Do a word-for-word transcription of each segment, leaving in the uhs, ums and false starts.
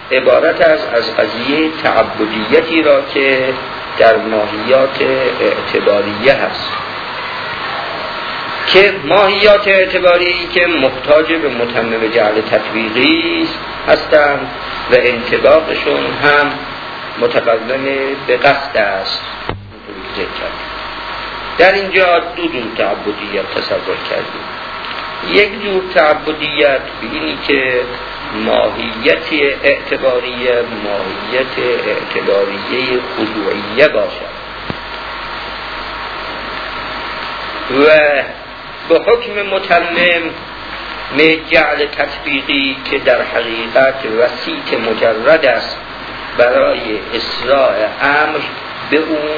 عبارت است از قضیه تعبدیتی را که در ماهیات اعتباریه هست، که ماهیات اعتباری که محتاج به متمم جعل تطبیقی هستند و انطباقشون هم متقدم به قصد است. در اینجا دو جور تعبدیت تصور کردیم. یک جور تعبدیت به اینی که ماهیت اعتباریه ماهیت اعتباریه خضوعیه باشد و به حکم متمم جعل تطبیقی که در حقیقت وسیط مجرد است برای اسراع امر به اون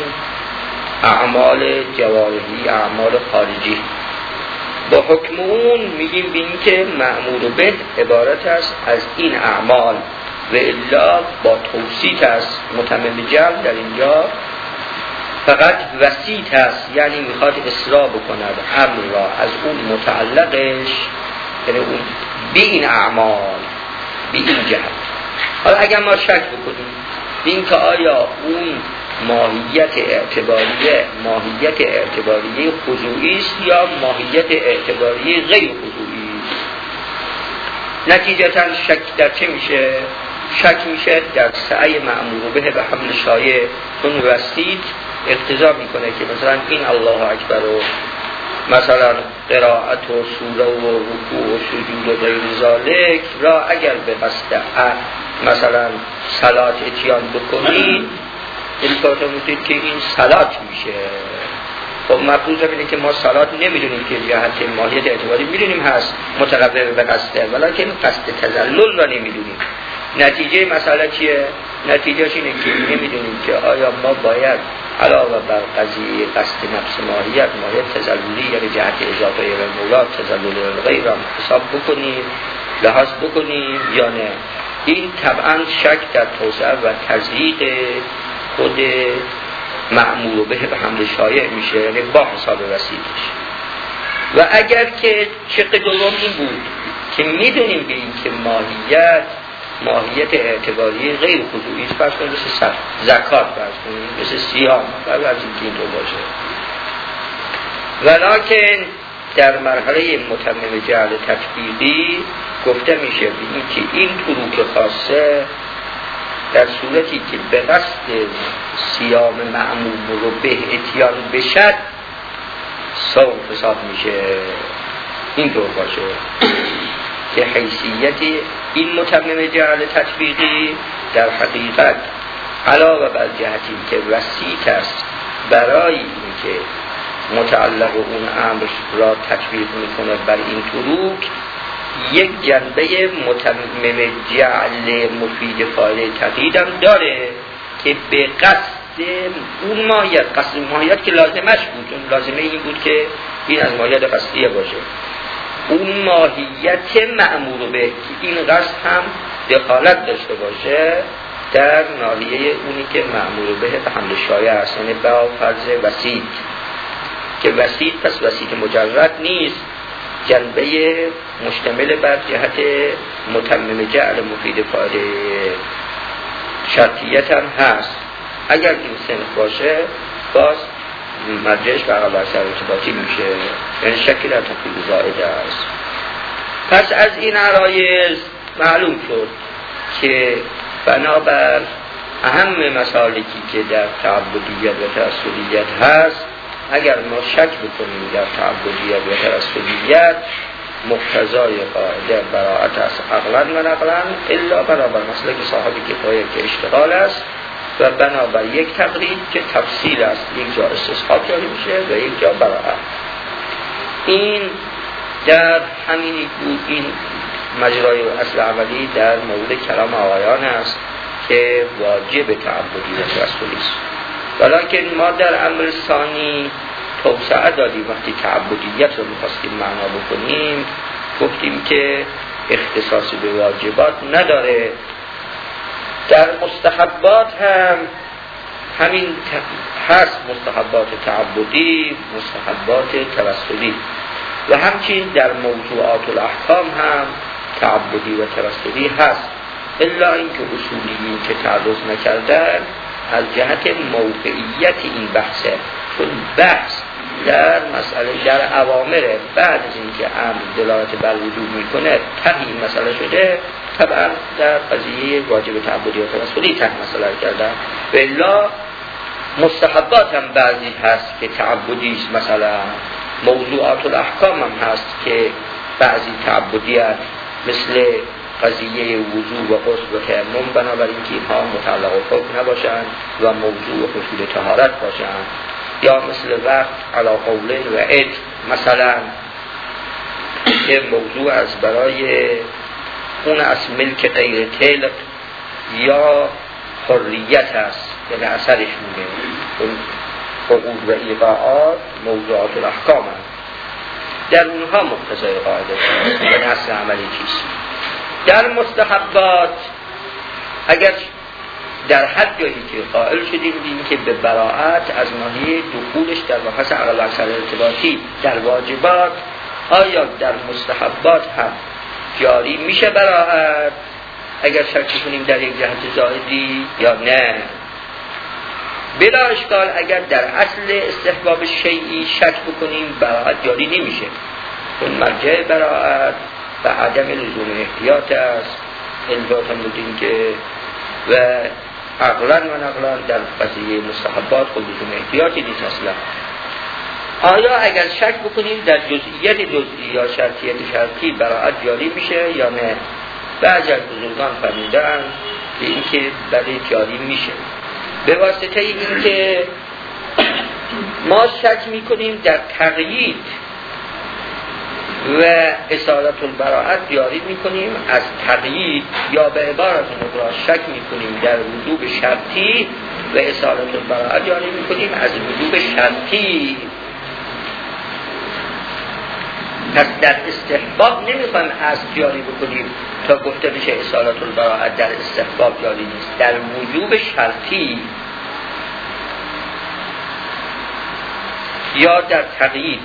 اعمال جوارحی، اعمال خارجی. با حکم اون میگیم به این که مأمور به عبارت است از این اعمال و الا با توسیط است. متمم جعل در اینجا فقط وسیط است، یعنی میخواد اصلاح بکند امر را از اون متعلقش، یعنی اون به این اعمال، به این جهت. حالا اگر ما شک بکنیم به این که آیا اون ماهیت اعتباریه ماهیت اعتباریه خضوعی است یا ماهیت اعتباریه غیر خضوعی است، نتیجتا شک در چه میشه؟ شک میشه در سعی مأمور به به حمل شایع. اون وسیط اقتضا میکنه که مثلا این الله اکبر و مثلا قرائت و سوره و رکوع و سجود و غیر ذالک را اگر به قصد مثلا صلات اتیان بکنید الفاظ میتونید که این صلات میشه. خب مفروض اینه که ما صلات نمیدونیم که جهت ماهیت اعتباری میدونیم هست متقرر به قصده، ولیکن قصد تذلل را نمیدونیم. نتیجه مسئله چیه؟ نتیجهش اینه که نمیدونیم که آیا ما باید علاوه بر قضیه قصد نفس ماهیت ماهیت تذللی یعنی جهت اضافه و مولاد تذلل الغیر را حساب بکنیم، لحاظ بکنیم یا نه. این طبعا شک در توسعه و تضییق خود مأمور به به حمل شایع میشه، یعنی با حساب وسیلش. و اگر که شق دوم این بود که میدونیم به این که ماهیت ماهیت اعتباری غیر خضوعی است، فرض کنید مثل زکات، فرض کنید مثل صیام، فرض از این دو باشه، ولکن در مرحله متمم جعل تطبیقی گفته میشه به این که این تروک خاصه در صورتی که به قصد صیام مأمور رو به اتیان بشد صوم حساب میشه. این طور باشه که حیثیت این متمم جعل تطبیقی در حقیقت علاوه بر جهتی که وسیط است برای اینکه متعلق اون امر را تطبیق میکنه بر این تروک، یک جنبه متمم جعل مفید فایده تقیید هم داره که به قصد اون ماهیت، قصد ماهیت که لازمش بود، اون لازمه این بود که این از ماهیت قصدیه باشه، اون ماهیت مأمور به این قصد هم دخالت داشته باشه در ناحیه اونی که مأمور به به حمل شایع است، یعنی با فرض وسیط که وسیط پس وسیط مجرد نیست، جنبه مشتمل بر جهت متمم جعل مفید فایده شرطیت هم هست. اگر این صنف باشه باز مرجعش برای بر سر ارتباطی میشه، یعنی شکل در تفیل زائده است. پس از این عرایض معلوم شد که بنابر اهم مسالکی که در تعبدیت و ترسلیت هست، اگر ما شک بکنیم در تعبدیت و ترسلیت، مقتضای قاعده براءت از عقلا و نقلا الا بنابر مسلک صاحب کفایه که اشتغال است و بنابر یک تقرید که تفصیل است، یک جا استصحاب جاری میشه و یک جا براءت. این در همینی بود، این مجرای اصل اولی در مورد کلام آقایان است که واجب تعبدیت و ترسلی است. ولیکن ما در امر ثانی توسعه دادیم. وقتی تعبدیت رو می‌خواستیم معنا بکنیم گفتیم که اختصاص به واجبات نداره، در مستحبات هم همین هست، مستحبات تعبدی، مستحبات توسلی، و همچنین در موضوعات الاحکام هم تعبدی و توسلی هست. الا اینکه اصولیین که تعرض نکردن از جهت موقعیت این بحثه، چون بحث در مسئله در اوامر بعد از اینکه امر دلالت بر وجوب میکنه ته این مسئله شده، طبعا در قضیه واجب تعبدی و توسلی ته مسئله کردن. و الا مستحبات هم بعضی هست که تعبدی است، مثلا موضوعات الاحکام هم هست که بعضی تعبدی هست، مثل قضیه وضو و غسل و تیمم، بنابراین که اینها متعلق و حکم نباشند و موضوع حصول طهارت باشند. یا مثل وقت علی قولین و عد، مثلا که موضوع از برای اون از ملک غیر طلق یا حریت هست، یعنی اثرش میگه اون حقوق و ایقاعات موضوعات الاحکام هست، در اونها مقتضای قاعده هست یعنی اصل عملی چیست. در مستحبات اگر در حد جایی که قائل شدیم دیدیم که به براعت از ناحیه دخولش در بحث عقل اکثر ارتباطی در واجبات، آیا در مستحبات هم جاری میشه براعت اگر شک کنیم در یک جهت زائدی یا نه؟ بلا اشکال اگر در اصل استحباب شیئی شک بکنیم براعت جاری نمیشه، چون مرجع براعت و عدم لزوم احتیاط است. البته بودیم که و عقلا و نقلا در قضیه مستحبات خود لزوم احتیاطی نیست اصلا. آیا اگر شک بکنیم در جزئیت جزئی یا شرطیت شرطی براعت جاری میشه یا نه؟ بعضی از بزرگان فرمودن به اینکه بله جاری میشه، به واسطه این که ما شک میکنیم در تقیید و اصالت البراعت جاری میکنیم از تقیید، یا به عبارت مقرار شک میکنیم در وجوب شرطی و اصالت البراعت جاری میکنیم از وجوب شرطی. پس در استحباب نمیخوایم از جاری بکنیم تا گفته بشه اصالت البراعت در استحباب جاری نیست، در وجوب شرطی یا در تقیید.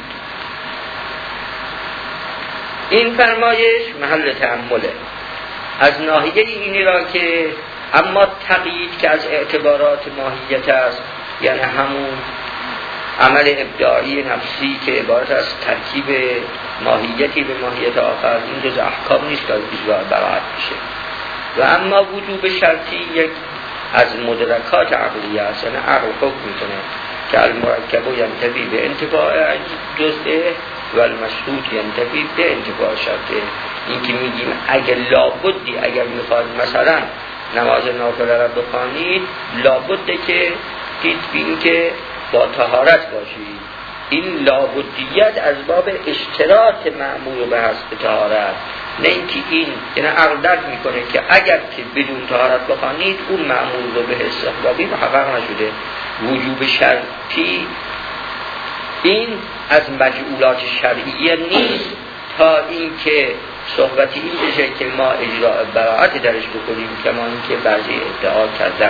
این فرمایش محل تأمله از ناحیه اینی را که اما تقیید که از اعتبارات ماهیت است، یعنی همون عمل ابداعی نفسی که عبارت از ترکیب ماهیتی به ماهیت آخر، این جز احکام نیست که اجرا براعت میشه. و اما وجوب شرطی یک از مدرکات عقلی است، یعنی عقل حکم میکنه که المرکب ینتفی به انتفاع جزئه و المشروط ینتفی به انتفاع شرطه. این که میگیم اگر لابدی اگر میخواد مثلا نماز نافله را بخوانید لابده که دید بین که با طهارت باشید، این لابدیت از باب اشتراط مأمور به حسب طهارت، نه اینکه این یعنی عقل درک میکنه که اگر که بدون طهارت بخوانید اون مأمور رو به استحبابی محقق نشده. وجوب شرطی این از مجعولات شرعیه نیست تا اینکه صحبتی این بشه که ما اجراء براعت درش بکنیم، کما اینکه بعضی ادعا کردن.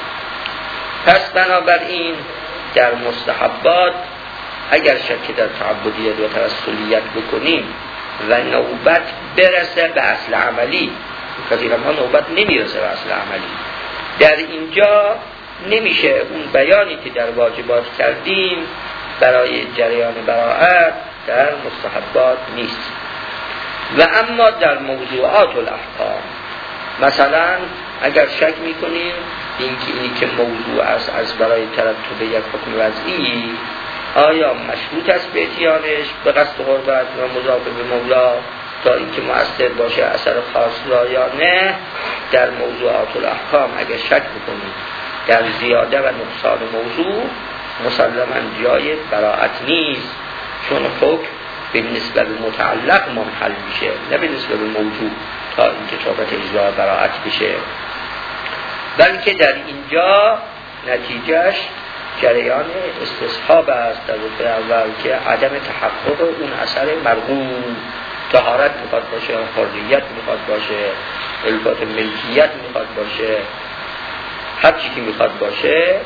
پس بنابراین در مستحبات اگر شک در تعبدیت و توسلیت بکنیم و نوبت برسه به اصل عملی، کثیرا ما نوبت نمیرسه به اصل عملی، در اینجا نمیشه اون بیانی که در واجبات کردیم برای جریان براعت در مستحبات نیست. و اما در موضوعات الاحکام مثلا اگر شک میکنیم اینکه اینی که موضوع است از برای ترتب یک حکم وضعی، آیا مشروط است به اتیانش به قصد قربت و مضاف به مولا تا اینکه مؤثر باشه اثر خاص را یا نه؟ در موضوعات الاحکام اگر شک بکنیم در زیاده و نقصان موضوع مسلما جای براعت نیست، چون حکم به نسبت به متعلق منحل میشه نه به نسبت به موضوع تا اینکه صحبت اجرا براعت بشه، بلکه در اینجا نتیجهش جریان استصحاب است در رتبه اول که عدم تحقق اون اثر مرغوب، طهارت میخواد باشه، حریت میخواد باشه، الفات ملکیت میخواد باشه، هر چی که میخواد باشه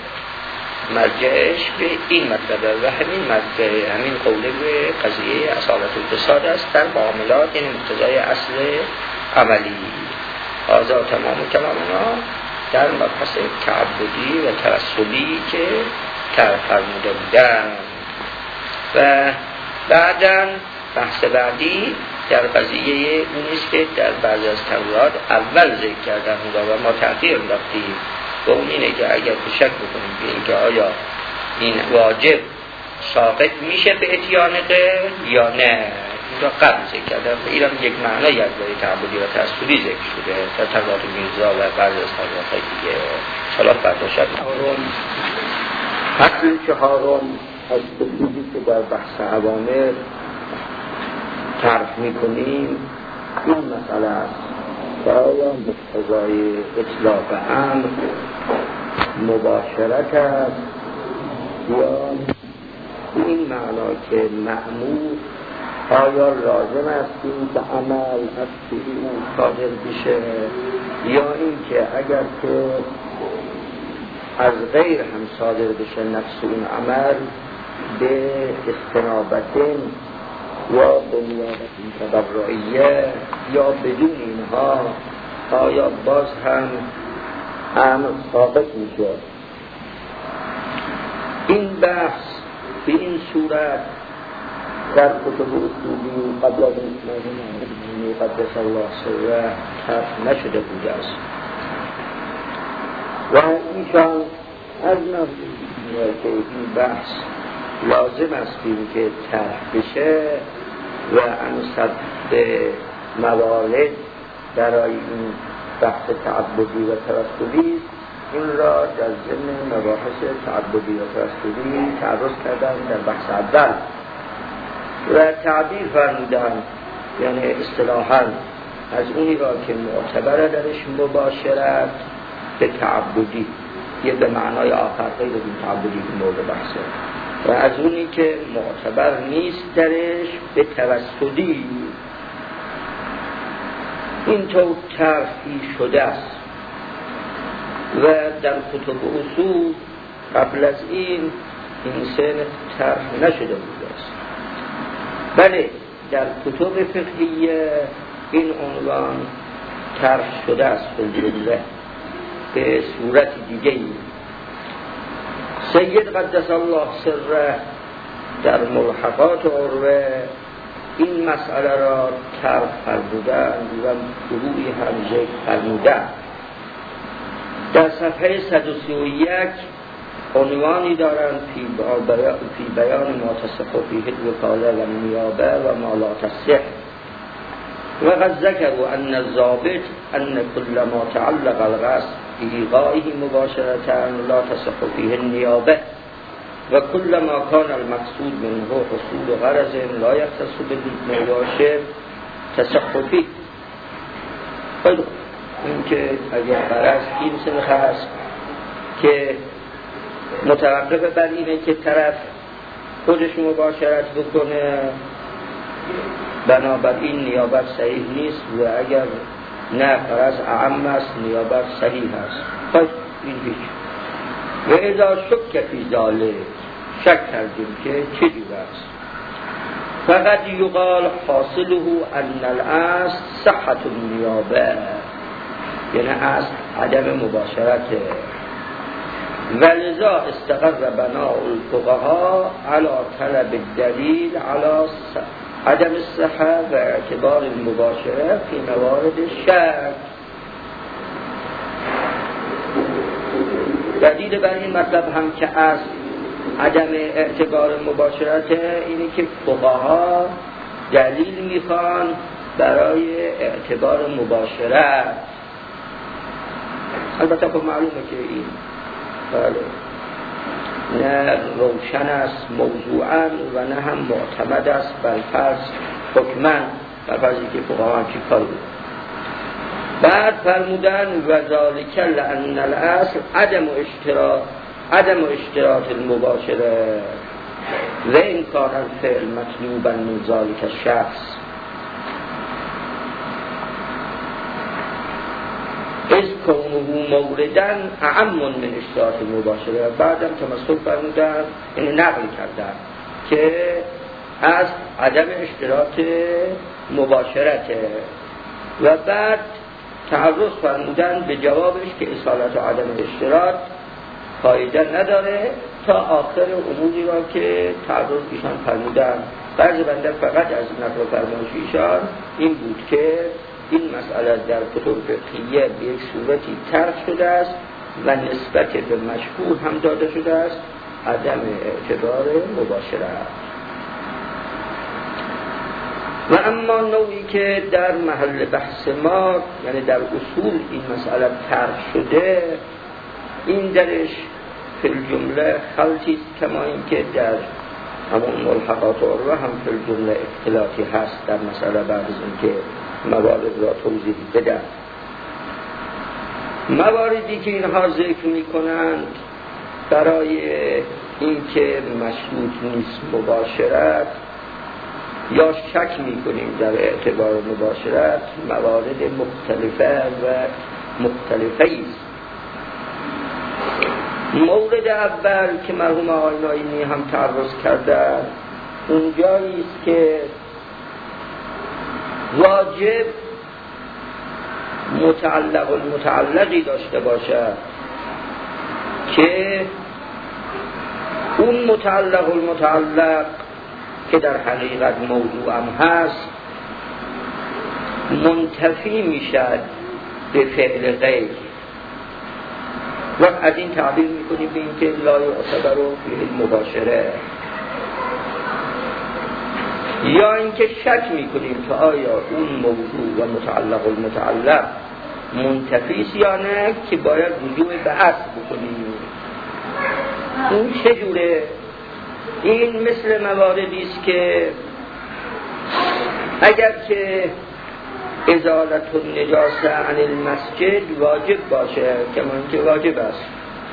مرجعش به این مطلب و همین مرجع همین قوله به قضیه اصالت الفساد است در معاملات، یعنی مقتضای اصل عملی. حاضر لذا تمام کلام ما در مبحث تعبدی و توسلی که طرح فرموده بودن. و بعداً بحث بعدی در قضیه اون است که در بعضی از تورات اول ذکر کردن و ما تأخیر انداختیم و اون اینه که اگر شک بکنیم به اینکه آیا این واجب ساقط میشه به اتیان غیر یا نه، این را قبل ذکر کردن و این هم یک معنی از برای تعبدی و تأصیلی ذکر شده در تورات میرزا و بعضی از تورات دیگه. صلاح فردا شد فصل چهارم از تفصیلی که در بحث اوامر طرح میکنیم این مسئله است که آیا مقتضای اطلاق امر مباشرت است یا این معنا که مأمور آیا لازم است این که عمل از سوی اون صادر بشه یا این که اگر که از غیر هم صادر بشه نفس اون عمل به استنابتن یا به نیابت تبرعیه یا بدون اینها آیا باز هم امر ثابت میشه. این بحث به این صورت در کتب اصولی قبل از این قدس الله سره طرح نشده بوده است و ایشان از نظر که این بحث لازم است که طرح بشه و انصد به موارد برای این بحث تعبدی و توسلی این را در ضمن مباحث تعبدی و توسلی تعرض کردن در بحث اول و تعبیر فرمودن، یعنی اصطلاحاً از اونی را که معتبر درش مباشرت به تعبدی یه به معنای آخر غیر از این تعبدی که مورد بحثه و از اونی که معتبر نیست درش به توسلی این طور طرحی شده است و در کتب اصول قبل از این این سن طرح نشده بوده است. بله در کتب فقهیه این عنوان طرح شده است به صورت دیگه ای. سید قدس الله سره در ملحقات عروه این مسئله را طرح فرمودند و فروعی هم ذکر فرمودند. در صفحه صد و سی و یک عنوانی دارند فی بیان ما تصح فیه الوکاله و النیابه و ما لا تصح و قد ذکروا ان الضابط ان كل ما تعلق القصد بإيقاعه مباشرة لا تصح فيه النيابة وكل ما كان المقصود منه حصول غرض لا يختص بالمباشر تصح فيه. خیلی این که اگر غرض این سنخ هست که متوقف بر اینه که طرف خودش مباشرت بکنه بنابراین نیابت صحیح نیست و اگر نه غرض اعم است نیابت صحیح است. خب این هیچ و اذا شک فی ذلک شک کردیم که چه جور است فقط یقال حاصله ان الاصل صحت النیابه، یعنی اصل عدم مباشرته ولذا استقر بناء الفقهاء على طلب الدلیل على عدم الصحة و اعتبار المباشره فی موارد شک. دلیل بر این مطلب هم که از عدم اعتبار مباشرت اینه که فقها دلیل میخوان برای اعتبار مباشرت. البته خب معلومه که این بله نه روشن است موضوعاً و نه هم معتمد است بر فرض حکماً بر فرضی که فقها هم چی کار بود. بعد فرمودن و ذالک لأن الاصل عدم اشتراط عدم اشتراط المباشره و این کار الفعل مطلوبا من ذالک الشخص از کونه موردن اعم من اشتراط المباشره. بعدم تمثل فرمودن این نقل کردن که از عدم اشتراط مباشرته و بعد تعرض فرمودن به جوابش که اصالت و عدم اشتراط فایده نداره تا آخر اموری را که تعرض ایشان فرمودن. بعض بنده فقط از نقل فرمایش ایشان این بود که این مسئله در کتب فقهیه به یک صورتی طرح شده است و نسبت به مشهور هم داده شده است، عدم اعتبار مباشرت. و اما نوعی که در محل بحث ما، یعنی در اصول این مسئله طرح شده، این درش فی الجمله خلطی است، کما اینکه در همون ملحقات و هم فی الجمله اختلاطی هست در مسئله بعد از اینکه موارد را توضیح بدن. مواردی که اینها ذکر می کنند برای اینکه مشروط نیست مباشرت یا شک می کنیم در اعتبار مباشرت، موارد مختلفه و مختلفه است. مورد اول که مرحوم آقای نایمی هم تعرض کردن اونجایی است که واجب متعلق المتعلقی داشته باشد که اون متعلق المتعلق که در حقیقت موضوع هم هست منتفی میشد به فعل غیر. و از این تعبیر میکنیم به این که لا یعتبر فی المباشره، یا اینکه شک میکنیم که آیا اون موضوع و متعلق المتعلق منتفیست یا نه که باید رجوع به اصل بکنیم. اون چجوره؟ این مثل مواردی است که اگر که ازالت النجاسه عن المسجد واجب باشه، کما اینکه واجب است،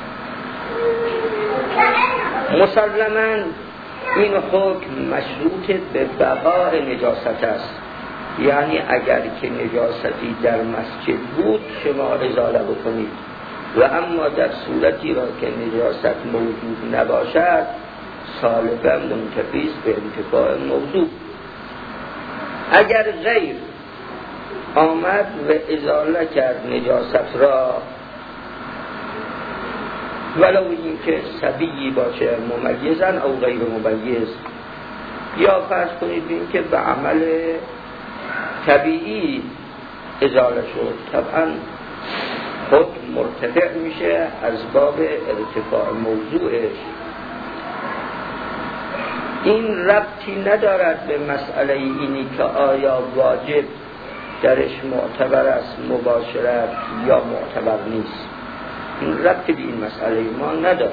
مسلماً این حکم مشروط به بقاء نجاست است. یعنی اگر که نجاستی در مسجد بود شما ازاله بکنید، و اما در صورتی را که نجاست موجود نباشد سالبا منتفی است به انتفاع موضوع. اگر غیر آمد و ازاله کرد نجاست را، ولو این که صبیی باشه ممیزن او غیر ممیز، یا فرض کنید این که به عمل طبیعی ازاله شد، طبعا حکم مرتفع میشه از باب ارتفاع موضوعش. این ربطی ندارد به مسئله اینی که آیا واجب درش معتبر است مباشرت یا معتبر نیست. این ربطی به این مسئله ما نداره.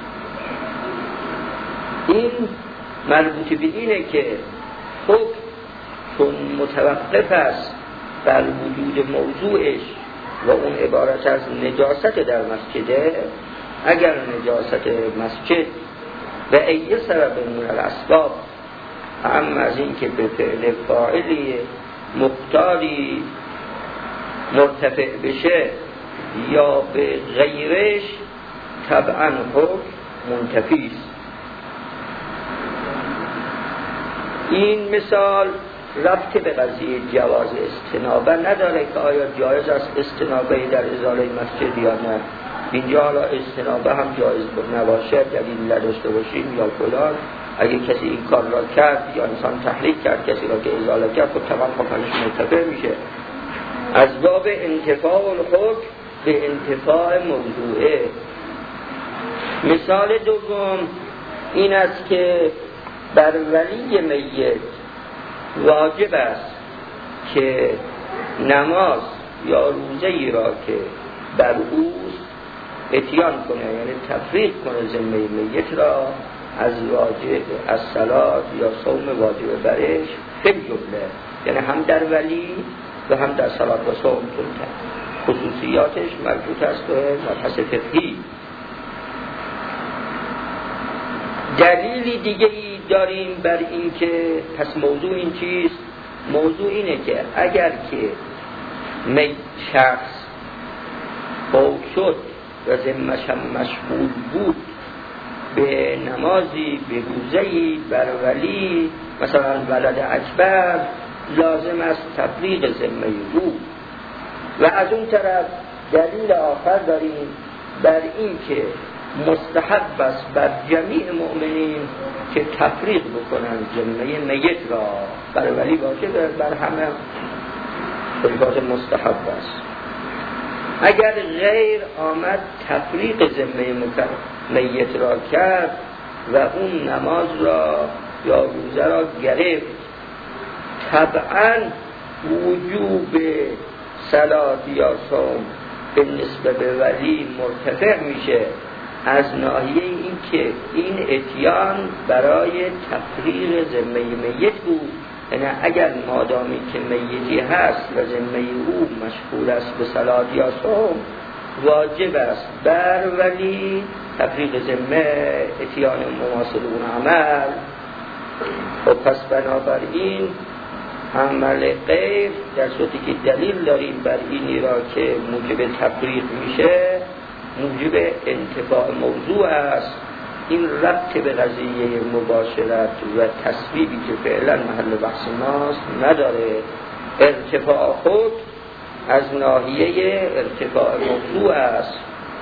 این مربوط به اینه که حکم چون متوقف است بر وجود موضوعش و اون عبارت از نجاست در مسجده، اگر نجاست مسجد به ای سبب من الاسباب، اما از این که به فعل فاعلی مقتاری مرتفع بشه یا به غیرش، طبعا حکم منتفی است. این مثال ربط به قضیه جواز استنابه نداره که آیا جایز است استنابه در ازاله مسجد یا نه. اینجا حالا استنابه هم جایز نباشه، دلیل نداشته باشیم یا فلان، اگه کسی این کار را کرد یا انسان تحریک کرد کسی را که ازاله کرد، خب تمام حکمش مرتفع میشه. از باب انتفاع الحکم به انتفاع موضوعه. مثال دوم این است که بر ولی میت واجب است که نماز یا روزه‌ای را که بر اوست اتیان کنه، یعنی تفریق کنه ذمه میت را از واجب از صلات یا صوم واجب برش فی جمله، یعنی هم در ولی و هم در صلات و صوم کنه. خصوصیاتش مربوط است به مبحث فقهی. دلیلی دیگه ای داریم بر این که پس موضوع این چیست؟ موضوع اینه که اگر که می شخص فوت شد و ذمه‌ش هم مشغول بود به نمازی، به روزه‌ای، بر ولی، مثلا ولد اکبر، لازم است تفریق ذمه او. و از اون طرف دلیل آخر داریم بر این که مستحب است بر جمیع مؤمنین که تفریق بکنن ذمه میت را، بر ولی باشه بر همه البته مستحب است. اگر غیر آمد تفریق ذمه میت را کرد و اون نماز را یا روزه را گرفت، طبعا وجوب صلات یا صوم به نسبت به ولی مرتفع میشه از ناحیه این که این اتیان برای تفریق ذمه میت بود. یعنی اگر مادامی که میتی هست و ذمه او مشغول است به صلات یا صوم، واجب است بر ولی تفریق ذمه، اتیان مماثل اون عمل. و پس بنابراین عمل غیر در صورتی که دلیل داریم بر اینی را که موجب تفریق میشه، موجب انتفاع موضوع است. این ربط به قضیه مباشرت و تصویبی که فعلا محل بحث ماست نداره. ارتفاع خود از ناحیه ارتفاع موضوع است.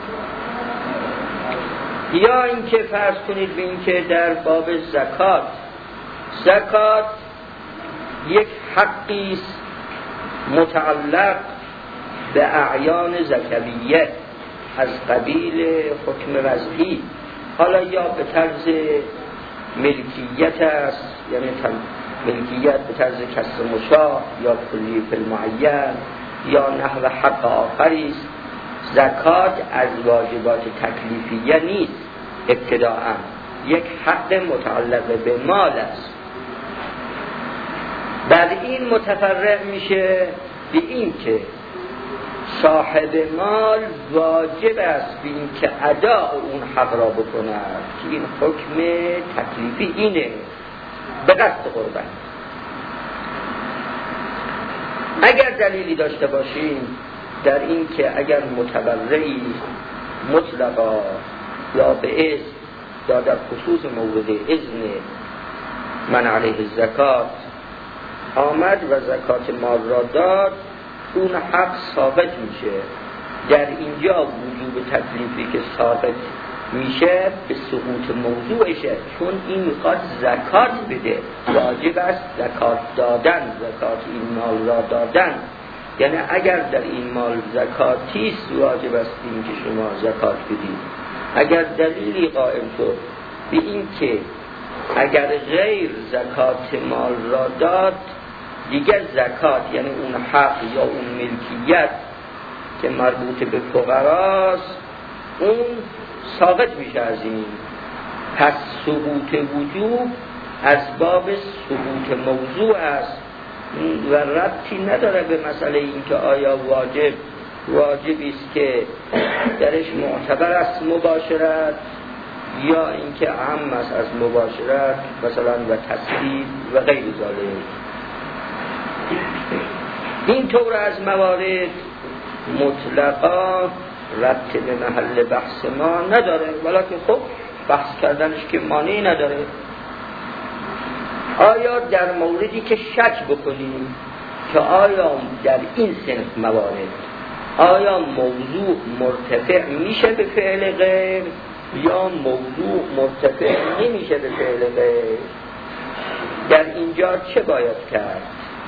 یا اینکه فرض کنید به اینکه در باب زکات، زکات یک حقی است متعلق به اعیان زکویه از قبیل حکم وضعی، حالا یا به طرز ملکیت است، یعنی ملکیت به طرز کسر مشاع یا کلی فی المعین یا نحو حق آخری است. زکات از واجبات تکلیفیه نیست، ابتداءً یک حق متعلق به مال است. بعد این متفرع میشه به این که صاحب مال واجب است به این که اداء اون حق را بکند که این حکم تکلیفی اینه به قصد قربان. اگر دلیلی داشته باشیم در این که اگر متبرعی مطلقا یا به اذن یا در خصوص مورد اذن من علیه الزکات آمد و زکات مال را داد، اون حق ثابت میشه. در اینجا وجوب تکلیفی که ثابت میشه به سقوط موضوعشه، چون این میخواد زکات بده، واجب است زکات دادن، زکات این مال را دادن. یعنی اگر در این مال زکاتیست واجب است این که شما زکات بدید. اگر دلیلی قائم شد به این که اگر غیر زکات مال را داد دیگر زکات، یعنی اون حق یا اون ملکیت که مربوط به فقراست، اون ساقط میشه از این. پس ثبوت وجوب از باب ثبوت موضوع است و ربطی نداره به مسئله این که آیا واجب واجبی است که درش معتبر است مباشرت یا اینکه عام است از مباشرت مثلا و تسلیب و غیر ذالک. این طور از موارد مطلقا ربط به محل بحث ما نداره، ولیکن خب بحث کردنش که مانعی نداره. آیا در موردی که شک بکنیم که آیا در این صنف موارد آیا موضوع مرتفع میشه به فعل غیر یا موضوع مرتفع نمیشه به فعل غیر، در اینجا چه باید کرد؟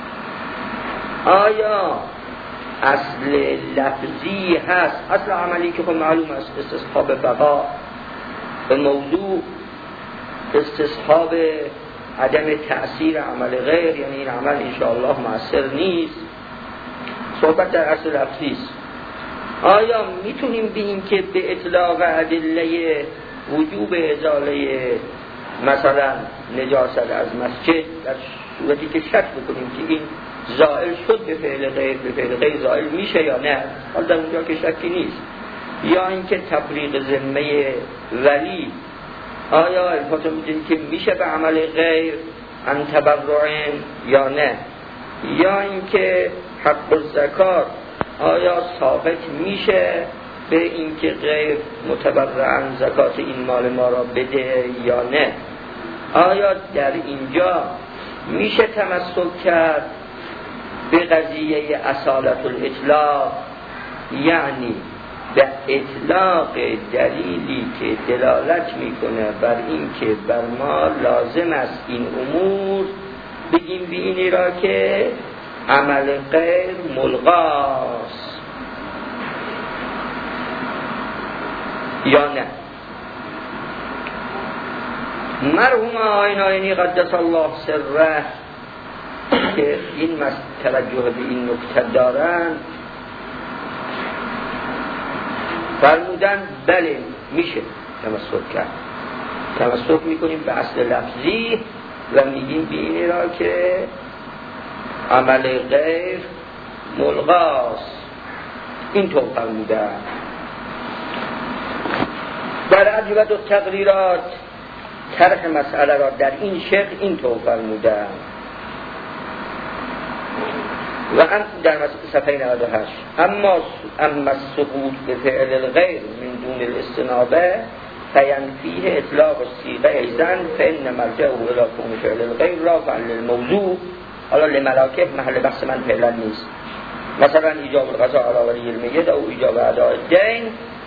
آیا اصل لفظی هست، اصل عملی که خب معلوم است استصحاب بقا به موضوع، استصحاب عدم تأثیر عمل غیر، یعنی این عمل انشاءالله مؤثر نیست. صحبت در اصل لفظی است. آیا میتونیم بگیم که به اطلاق ادله وجوب ازاله مثلا نجاست از مسجد در صورتی که شک بکنیم که این زائل شد به فعل غیر، به فعل غیر زائل میشه یا نه؟ حال در اونجا که شکی نیست. یا اینکه تفریق ذمه ولی، آیا الفاظ میدونیم که میشه به عمل غیر ان تبرعن یا نه؟ یا اینکه حق الزکات آیا ثابت میشه به اینکه غیر متبرعن زکات این مال ما را بده یا نه؟ آیا در اینجا میشه تمسک کرد به قضیه اصالت الاطلاق، یعنی به اطلاق دلیلی که دلالت میکنه بر این که بر ما لازم است این امور بگیم به اینی را که عمل غیر ملغاست یا نه. مرحوم آقای نایینی قدس الله سره که این توجه به این نکته دارن فرمودن بله میشه تمسک کرد، تمسک میکنیم به اصل لفظی و میگیم به اینی را که عمل غیر ملغاست. این طور فرمودن. در عجبت و تقریرات طرح مسئله را در این شکل این طور فرمودن و هم در صفحه نود و هشت اما اما السقوط به فعل الغیر من دون الاستنابه فینفیه اطلاق الصیغه ایضا فان مرجعه الی کون فعل الغیر رافعا للموضوع. حالا لملاکه محل بحث من فعلا نیست. مثلا ایجاب القضاء علی ولی المیت او ایجاب اداء الدین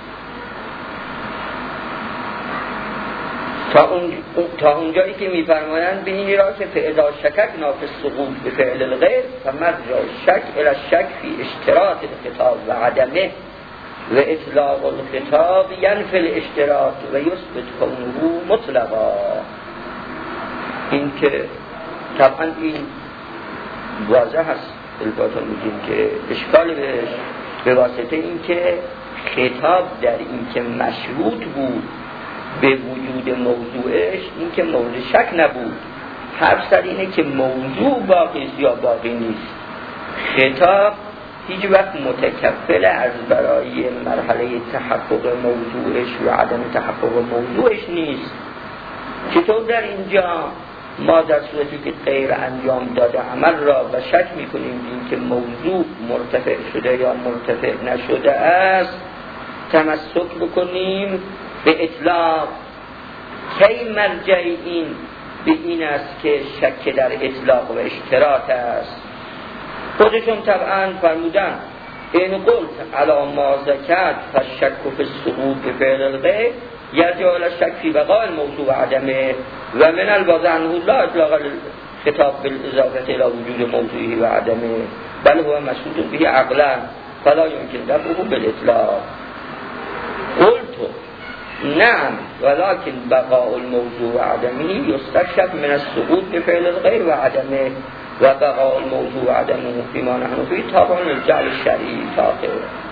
تا اون تا اونجایی که میفرمایند به این را که فاذا شکک نافذ سقوط به فعل الغیر فمرجع شک الی الشک فی اشتراط الخطاب و عدمه و اطلاق الخطاب ینفی الاشتراط و یثبت کونه مطلقا. این که طبعا این واضح هست البته میگیم که اشکال بهش به واسطه این که خطاب در این که مشروط بود به وجود موضوعش، این که موضوع شک نبود. حرف سر اینه که موضوع باقی یا باقی نیست. خطاب هیچ وقت متکفل از برای مرحله تحقق موضوعش و عدم تحقق موضوعش نیست. چطور در اینجا ما در صورتی که غیر انجام داده عمل را و شک میکنیم این که موضوع مرتفع شده یا مرتفع نشده است تمسک بکنیم به اطلاق؟ کی مرجع این به این است که شک در اطلاق و اشتراط است؟ خودشون طبعا فرمودن این قلت علی ما ذکرت فالشک فی السقوط به فعل الغیر یرجع الی الشک فی بقاء الموضوع و عدمه و من الواضح انه لا اطلاق الخطاب بالاضافه الی وجود موضوعه و عدمه بل هو مشروط به عقلا فلا یمکن دفعه بالاطلاق. قلت نعم ولكن بقاء الموضوع و عدمه یستشف من السقوط به فعل الغیر و عدمه و بقاء الموضوع و عدمه فيما نحن فيه تابع للجعل الشرعی تاخر.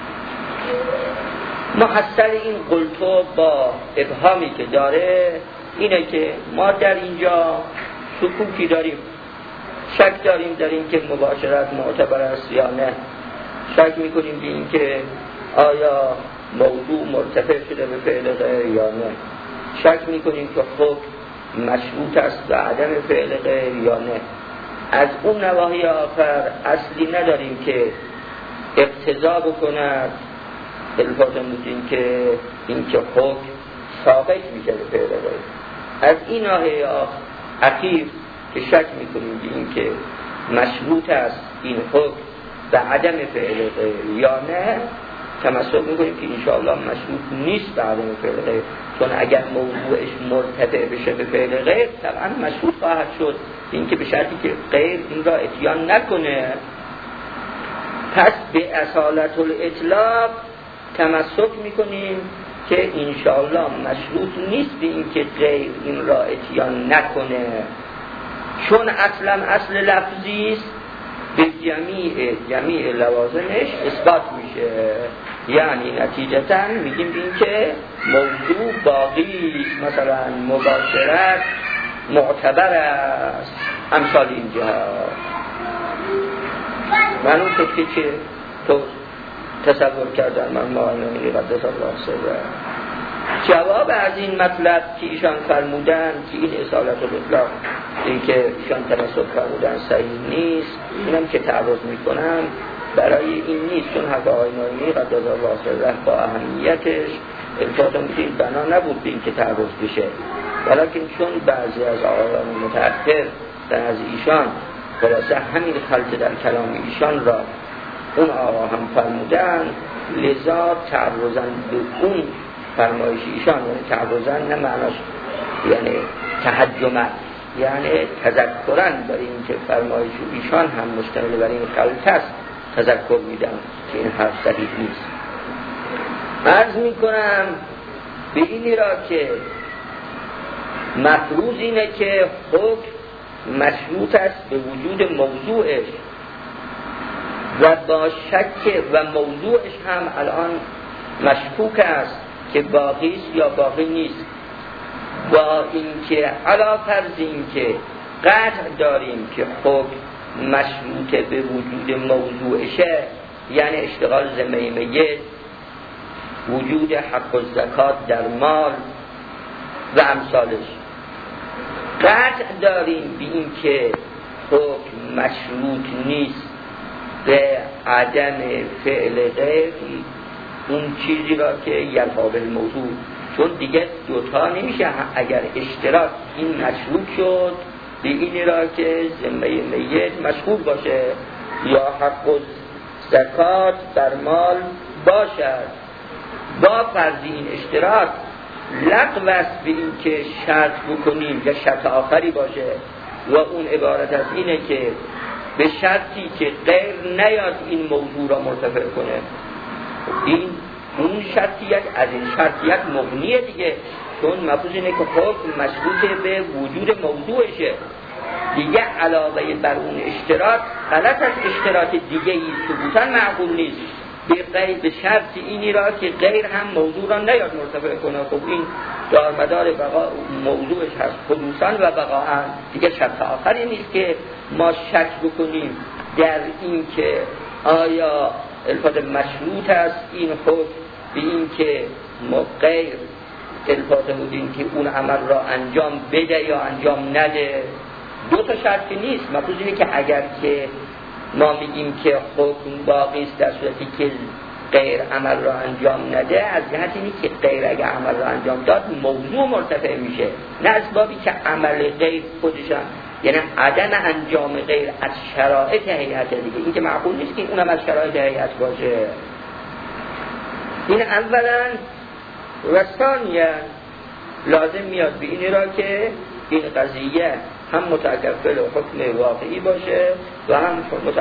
محصل این قلتو با ابهامی که داره اینه که ما در اینجا شکوکی داریم، شک داریم در این که مباشرت معتبر است یا نه، شک میکنیم به این که آیا موضوع مرتفع شده به فعل غیر یا نه، شک میکنیم که حکم مشروط است و عدم فعل غیر یا نه. از اون نواحی آخر اصلی نداریم که اقتضا بکند الفاظم بودیم که این که حکم ثابت میشه به فعل غیر. از این نواحی اخیر که شک میکنیم به این که مشروط است این حکم و عدم فعل غیر یا نه تمسک میکنیم که انشاءالله مشروط نیست به عدم فعل غیر، چون اگر موضوعش مرتفع بشه به فعل غیر طبعا مشروط خواهد شد، این که به شرطی که غیر این را اتیان نکنه. پس به اصالت الاطلاق تمسک میکنیم که انشاءالله مشروط نیست به این که غیر این را اتیان نکنه، چون اصلا اصل لفظی است به جمیع جمیع لوازمش اثبات میشه. یعنی نتیجتاً میگیم این که موضوع باقی، مثلا مباشرت معتبر است، امثال اینجا. من اون که چه تو تصور کردن من معینانی قدس الله سره جواب از این مطلب که ایشان فرمودن که این اصالت الاطلاق این که ایشان تمسک فرمودن صحیح نیست، اینم که تعرض میکنم برای این نیست، چون حق آقای نایینی قدس الله سره با اهمیتش الفاظم که بنا نبود به این که تعرض بشه، ولیکن چون بعضی از آقایان متأخر از ایشان خلاصه همین خلط در کلام ایشان را اون آقا هم فرمودن، لذا تعرضن به اون فرمایش ایشان، یعنی تعرضن نه معناش یعنی تهجمن، یعنی تذکرن برای اینکه فرمایش ایشان هم مشتمل بر این خلط است تذکر میدم که این حرف صحیح نیست. عرض میکنم به اینی را که مفروض اینه که حکم مشروط است به وجود موضوعش و با شک و موضوعش هم الان مشکوک است که باقی است یا باقی نیست. با اینکه علا فرض این که قطع داریم که حکم مشروط به وجود موضوعشه، یعنی اشتغال ذمه میت، وجود حق الزکات در مال و امثالش، قطع داریم به این که حکم مشروط نیست به عدم فعل غیر اون چیزی را که یلقا به الموضوع، چون دیگه دوتا نمیشه. اگر اشتراک این مشروط شد به این را که ذمه میت مشغول باشه یا حق زکات بر مال باشد، با فرض این اشتراک لغو است به این که شرط بکنیم یا شرط آخری باشه و اون عبارت از اینه که به شرطی که غیر نیاد این موضوع را مرتفع کنه. این اون شرطیت از این شرطیت مغنیه دیگه، چون مفروض اینه که حکم مشروط به وجود موضوعشه دیگه، علاوه بر اون اشتراط غلط از اشتراط دیگه ای ثبوتاً معقول نیست به غیر به شرط اینی را که غیر هم موضوع را نیاد مرتفع کنه. خب این دارمدار بقا موضوعش هست خصوصاً و بقاعاً، دیگه شرط آخری نیست که ما شک بکنیم در این که آیا الفاظ مشروط است این حکم به این که ما غیر الفاظ بودیم که اون عمل را انجام بده یا انجام نده. دو تا شرطی نیست. مفروض اینه که اگر که ما میگیم که حکم باقی است در صورتی که غیر عمل را انجام نده، از جهت اینه که غیر اگر عمل را انجام داد موضوع مرتفع میشه، نه از بابی که عمل غیر خودشان، یعنی عدم انجام غیر از شرایط هیئت دیگه، این که معقول نیست که اونم از شرایط هیئت باشه. این اولا. و ثانیا لازم میاد به این را که این قضیه هم متکفل حکم واقعی باشه و هم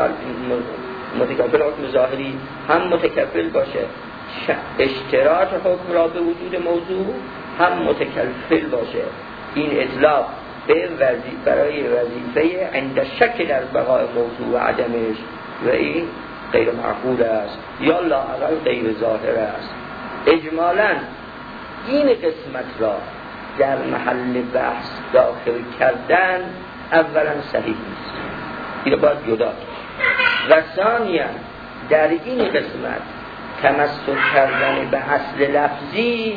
متکفل حکم ظاهری، هم متکفل باشه اشتراط حکم را به وجود موضوع، هم متکفل باشه این اطلاق به وظیفه برای وظیفه عند شک در بقای موضوع و عدمش، و این غیر معقول است یا لااقل غیر ظاهر است. اجمالاً این قسمت را در محل بحث داخل کردن اولا صحیح نیست، این باید جدا. و ثانیا در این قسمت تمسک کردن به اصل لفظی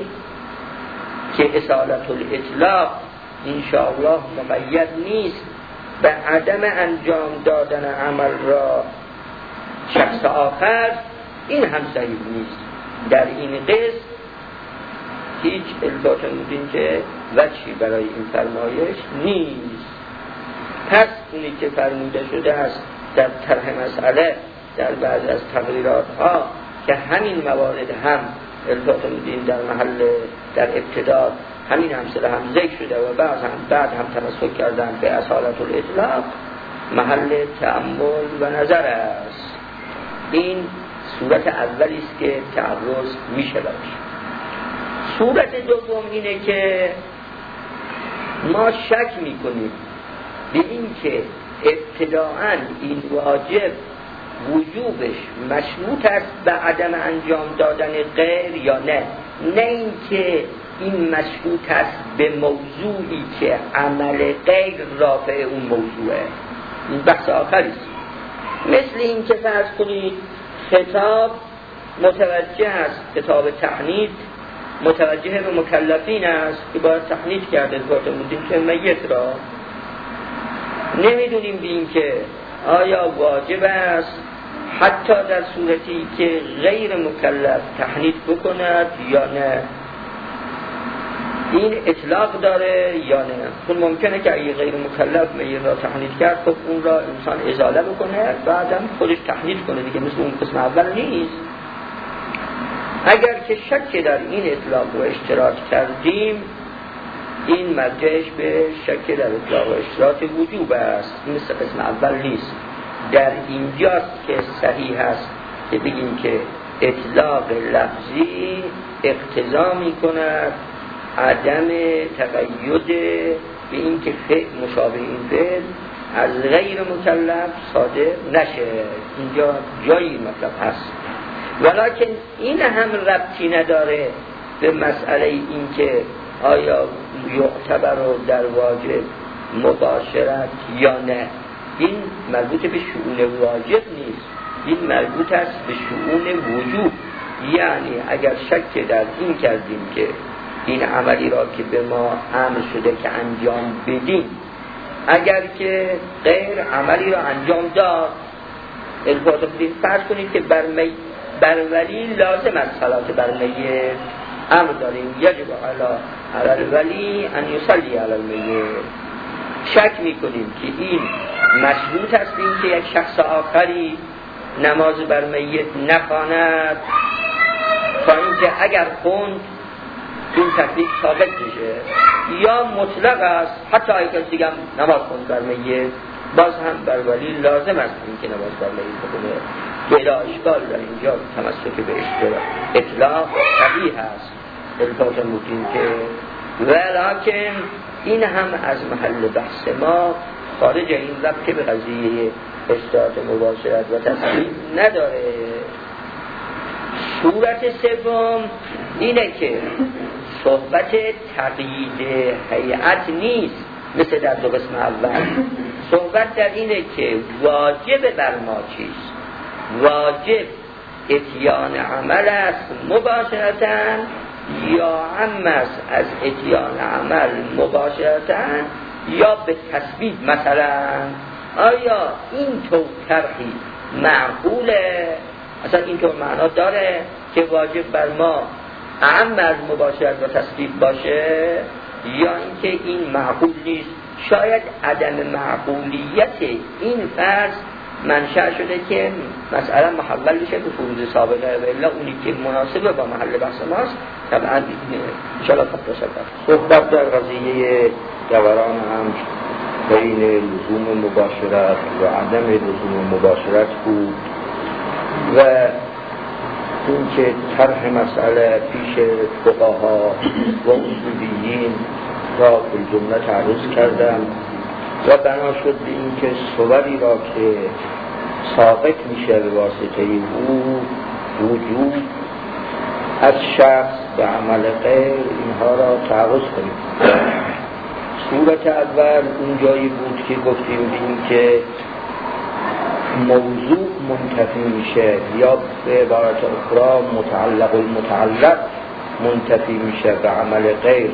که اصالت الاطلاق انشاءالله مقید نیست به عدم انجام دادن عمل را شخص آخر، این هم صحیح نیست. در این قسم هیچ الزام بودین که وجهی برای این فرمایش نیست. پس اونی که فرموده شده است در طرح مسئله در بعض از تقریرات ها که همین موارد هم الزام بودین در محل در ابتدا همین همسله هم ذکر شده و بعد هم بعد هم تمسک کردن به اصالت الاطلاق، محل تأمل و نظر است. این صورت اولی است که تعرض میشه براش. صورت دوم اینه که ما شک میکنیم به این که ابتداعاً این واجب وجوبش مشروط است به عدم انجام دادن غیر یا نه، نه این که این مشروط است به موضوعی که عمل غیر رافع اون موضوعه. این بحث آخری است. مثل این که فرض کنید خطاب متوجه است، خطاب تحنیط متوجه به مکلفین است که باید تحنیط کرده بودیم که میت را نمیدونیم به این که آیا واجب است حتی در صورتی که غیر مکلف تحنیط بکند یا نه. این اطلاق داره یا نه. خود ممکنه که اگه غیر مکلف میل را تحلیل کرد خب اون را انسان ازاله بکنه بعدم خودش تحلیل کنه دیگه، مثل اون قسم اول نیست. اگر که شک در این اطلاق و اشتراک کردیم این مرجعش به شک در اطلاق و اشتراک وجوب است، مثل قسم اول نیست. در اینجاست که صحیح است که بگیم که اطلاق لفظی اقتضا می کند عدم تقید به این که فعل مشابه این فعل از غیر مکلف صادر نشه. اینجا جایی مطلب هست، ولکن این هم ربطی نداره به مسئله این که آیا یعتبر در واجب مباشرت یا نه. این مربوط به شؤون واجب نیست، این مربوط است به شؤون وجوب. یعنی اگر شک در این کردیم که این عملی را که به ما امر شده که انجام بدیم، اگر که غیر عملی را انجام داد، البته بدیم فرض کنید که بر می بر ولی لازم از صلات بر میت امر داریم، یجب علی علی ولی ان یصلی علی المیت. شک میکنیم که این مشروط است این که یک شخص آخری نماز بر میت نخواند تا اینکه اگر خوند این تکلیف ثابت بشه، یا مطلق است حتی اگر دیگه نماز خوند بر میت باز هم بر ولی لازم است این که نماز بر میت بخونه. بلا اشکال در اینجا تمسک به اشتراک اطلاق صحیح است، البته ممکن که ولکن این هم از محل بحث ما خارج این ربط که به قضیه اشتراک مباشرت و تصویب نداره. صورت سوم اینه که صحبت تقیید هیئت نیست مثل در دو قسم اول. صحبت در اینه که واجب بر ما چیست؟ واجب اتیان عمل است مباشرتاً یا هم است از اتیان عمل مباشرتاً یا به تثبیت. مثلا آیا این طور طرحی معقوله؟ اصلا این طور معنا داره که واجب بر ما اعم از مباشرت و تثبیت باشه، یا اینکه این معقول نیست؟ شاید عدم معقولیت این فرض منشأ شده که مسئله محول بشه به فروض سابقه و الا اونی که مناسبه با محل بحث ماست طبعا انشاءالله خط شد. صحبت در قضیه دوران هم بین لزوم مباشرت و عدم لزوم مباشرت بود و این که طرح مسئله پیش فقها و اصولیین را به جمله تعرض کردم و بنا شد به این که صوری را که ثابت میشه به واسطه او وجود از شخص به عمل غیر اینها را تعرض کنیم. صورت اول اون جایی بود که گفتیم به این که موضوع منتفی میشه یا به عبارت اخرى متعلق المتعلق منتفی میشه به عمل غیر.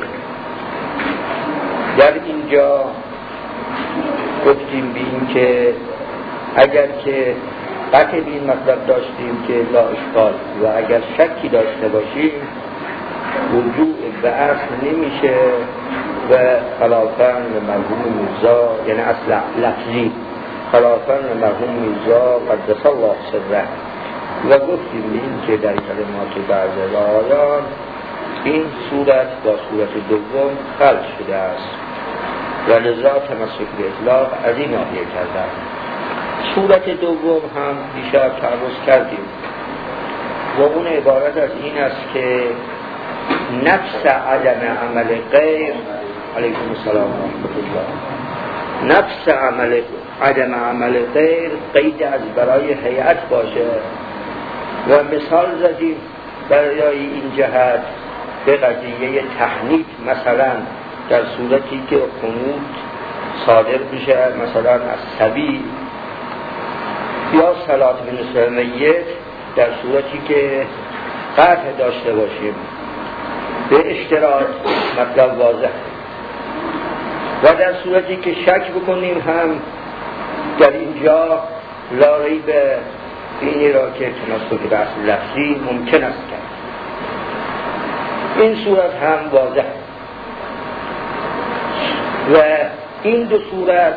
در اینجا گفتیم به این که اگر که قطع به این مطلب داشتیم که لا اشکال و اگر شکی داشته باشیم رجوع به اصل نمیشه و خلافاً مرحوم میرزا یعنی اصل لفظی خلافاً مرحوم میرزا قدس الله سره و گفتیم به این که در کلمات بعض رایان این صورت با صورت دوم خلط شده است و لذا تمسک به اطلاق از این ناحیه کردن. صورت دوم هم دیشب تعرض کردیم و اون عبارت از این است که نفس عدم عمل غیر علیکم السلام و رحمت الله نفس عمل عدم عمل غیر قید از برای هیئت باشه و مثال زدیم برای این جهت به قضیه تحنیک، مثلا در صورتی که قنوت صادر بشه مثلا از صبی یا صلات به نصف میت در صورتی که قطع داشته باشیم به اشتراک مطلب واضح و در صورتی که شک بکنیم هم در اینجا لا ریب اینی را که تناسب به اصل لفظی ممکن است کرد. این صورت هم واضح و این دو صورت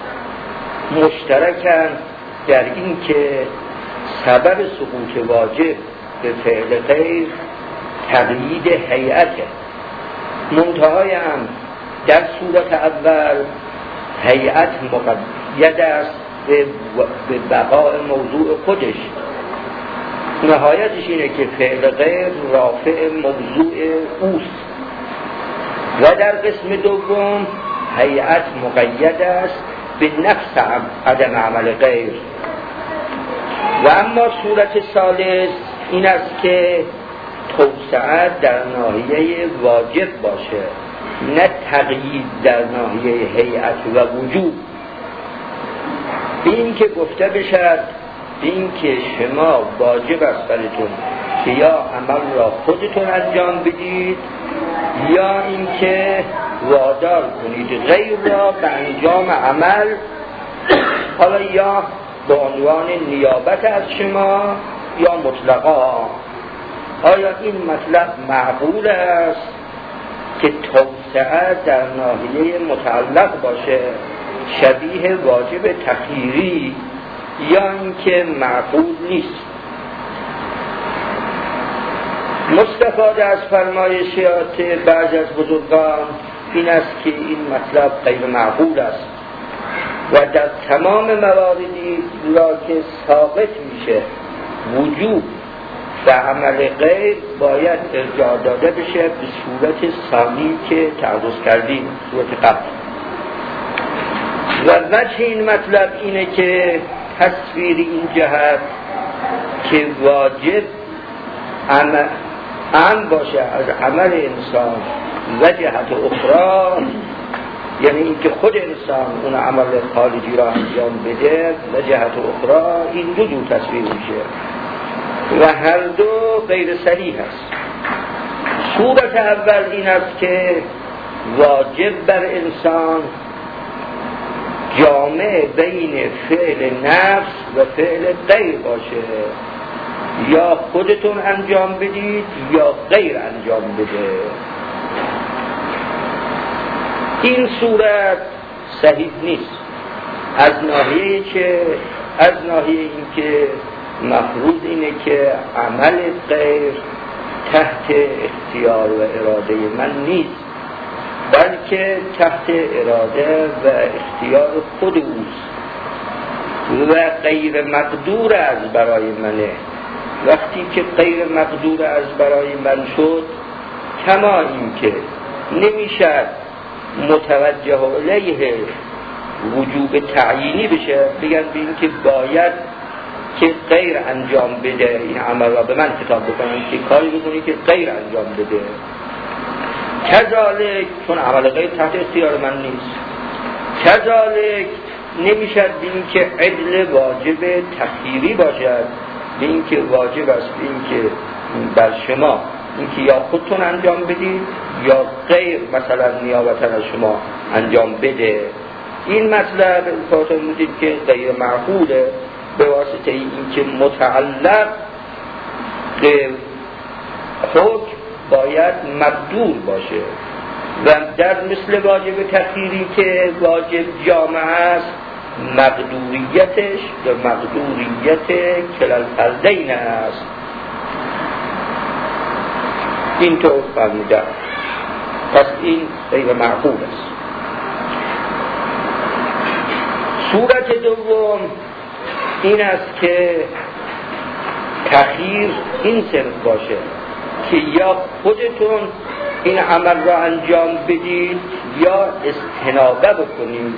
مشترکن در این که سبب سقوط واجب به فعل غیر تقیید هیئته. منتهای هم در صورت اول هیئت مقید است به بقاء موضوع خودش، نهایتش اینه که فعل غیر رافع موضوع اوست، و در قسم دوم هیئت مقید است به نفس عدم عمل غیر. و اما صورت ثالث این است که توسعه در ناحیه واجب باشه، نه تقیید در ناحیه هیئت و وجوب. این که گفته بشد این که شما واجب است براتون که یا عمل را خودتون انجام بدید یا اینکه وادار کنید غیر را به انجام عمل، حالا یا به عنوان نیابت از شما یا مطلقا. آیا این مطلب معقول است که توسعه در ناحیه متعلق باشه شبیه واجب تخییری، یا اینکه معقول نیست؟ مستفاده از فرمایشات بعضی از بزرگان این است که این مطلب غیر معقول است و در تمام مواردی را که ثابت میشه وجوب و عمل غیر باید ارجاع داده بشه به صورت ثانی که تعرض کردیم، صورت قبل. و وجه این مطلب اینه که تصویر این جهت که واجب عمل عام باشه از عمل انسان و جهت اخرى، یعنی اینکه خود انسان اون عمل خارجی را انجام بده و جهت اخرى، این دو جور تصویر میشه و هر دو غیر صحیح است. صورت اول این است که واجب بر انسان جامع بین فعل نفس و فعل غیر باشه، یا خودتون انجام بدید یا غیر انجام بده. این صورت صحیح نیست از ناحیه که از ناحیه این که مفروض اینه که عمل غیر تحت اختیار و اراده من نیست، بلکه تحت اراده و اختیار خود اوست و غیر مقدور از برای منه. وقتی که غیر مقدور از برای من شد، کما این که نمیشد متوجه علیه وجوب تعیینی بشه، بگن به این که باید که غیر انجام بده این عمل را به من خطاب بکنن که کاری بکنی که غیر انجام بده. کذالک چون عمل غیر تحت اختیار من نیست، کذالک نمیشد به این که عدل واجب تخییری باشد، به این که واجب است به این که بر شما این که یا خودتون انجام بدید یا غیر مثلا نیابتا از شما انجام بده. این مطلب الفاتح میدید که غیر معقوله به واسطه این که متعلق به حکم باید مقدور باشه و در مثل واجب تخییری که واجب جامع است، مقدوریتش و مقدوریت کلال فردین است. این طور فرموده، پس این غیر معقول است. صورت دوم این است که تخییر این صرف باشه که یا خودتون این عمل را انجام بدید یا استنابه بکنید،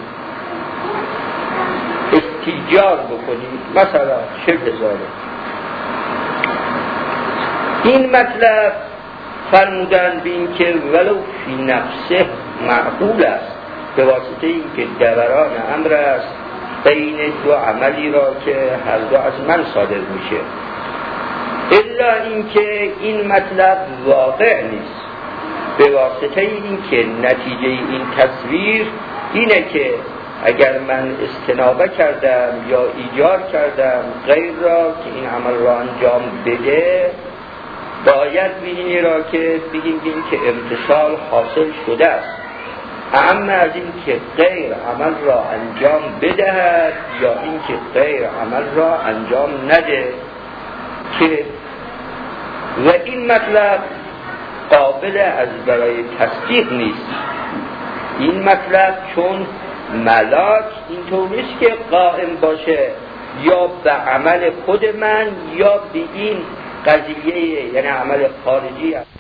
استیجار بکنید، مثلا شبه ذالک. این مطلب فرمودن به این که ولو فی نفسه معقول است، به واسطه این که دوران امر است بین دو عملی را که هر دو از من صادر میشه، الا این که این مطلب واقع نیست، به واسطه این که نتیجه این تصویر اینه که اگر من استنابه کردم یا ایجار کردم غیر را که این عمل را انجام بده، باید بینی را که بگیم بین که امتصال حاصل شده است اما از این که غیر عمل را انجام بدهد یا این که غیر عمل را انجام نده، که و این مطلب قابل از برای تصدیق نیست. این مطلب چون ملاک اینطور نیست که قائم باشه یا به عمل خود من یا به این قضیه، یعنی عمل خارجی